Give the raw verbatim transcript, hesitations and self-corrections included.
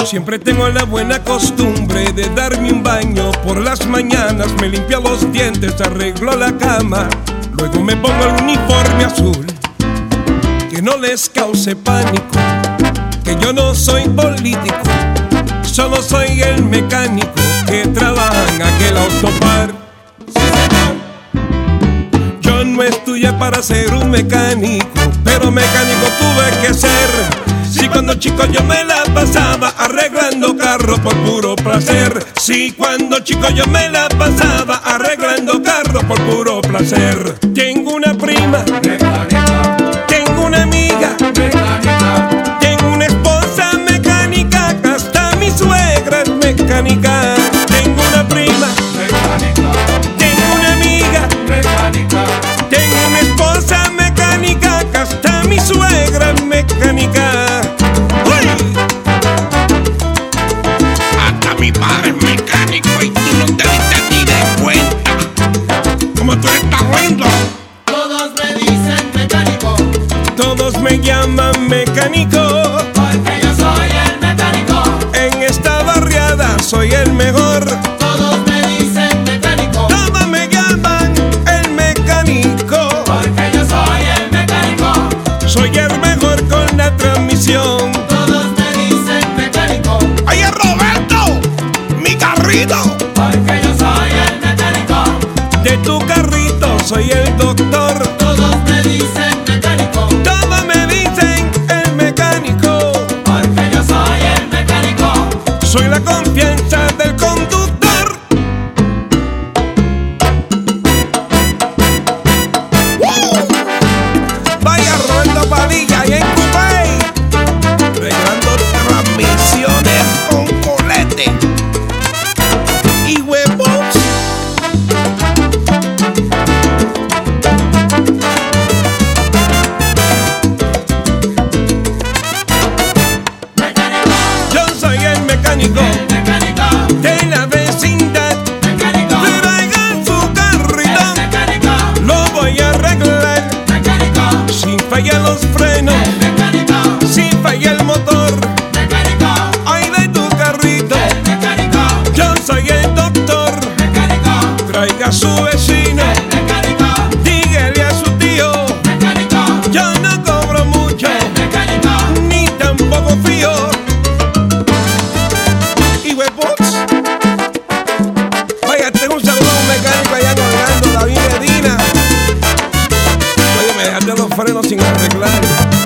Siempre tengo la buena costumbre de darme un baño. Por las mañanas me limpio los dientes, arreglo la cama. Luego me pongo el uniforme azul, que no les cause pánico, que yo no soy político, solo soy el mecánico que trabaja en aquel autopar. Sí, señor. Yo no estudié para ser un mecánico, pero mecánico tuve que ser. Si cuando chico yo me la pasaba arreglando carros por puro placer. Si cuando chico yo me la pasaba arreglando carros por puro placer. Tengo una prima Mecánica, tengo una amiga, mecánica, tengo una esposa mecánica, que hasta mi suegra es mecánica. Tengo una prima, mecánica, tengo una amiga, mecánica, tengo una esposa mecánica, que hasta mi suegra es mecánica. ¡Uy! Hasta mi padre es mecánico y tú no te diste ni de cuenta. Como tú estás viendo. todos me dicen mecánico, Todos me llaman mecánico. porque yo soy el mecánico. En esta barriada soy el mejor. Todos me dicen mecánico, Todos me llaman el mecánico. porque yo soy el mecánico. Soy el mejor con la transmisión. Todos me dicen mecánico, Oye, Roberto, mi carrito. porque yo soy el mecánico. De tu carrito soy el doctor. Todos me dicen mecánico, Todos me dicen el mecánico. porque yo soy el mecánico. Soy la confianza del conductor. Vaya Roberto Padilla y en Cupey, regalando transmisiones con colete y huevos. Mecánico, Yo soy el mecánico el mecánico, de la vecindad. mecánico, Traigan su el carrito, mecánico, lo voy a arreglar. mecánico, Si falla los frenos, el mecánico, si falla el motor, mecánico, ay de tu carrito. el mecánico, Yo soy el doctor, mecánico, traiga a su vecino, el mecánico, dígale a su tío, mecánico, yo no cobro mucho, el mecánico. ni tampoco fío. Y huevos, vaya, tengo un saludo a un mecánico allá en Orlando, David Medina. Oye, me dejaste los frenos sin arreglar.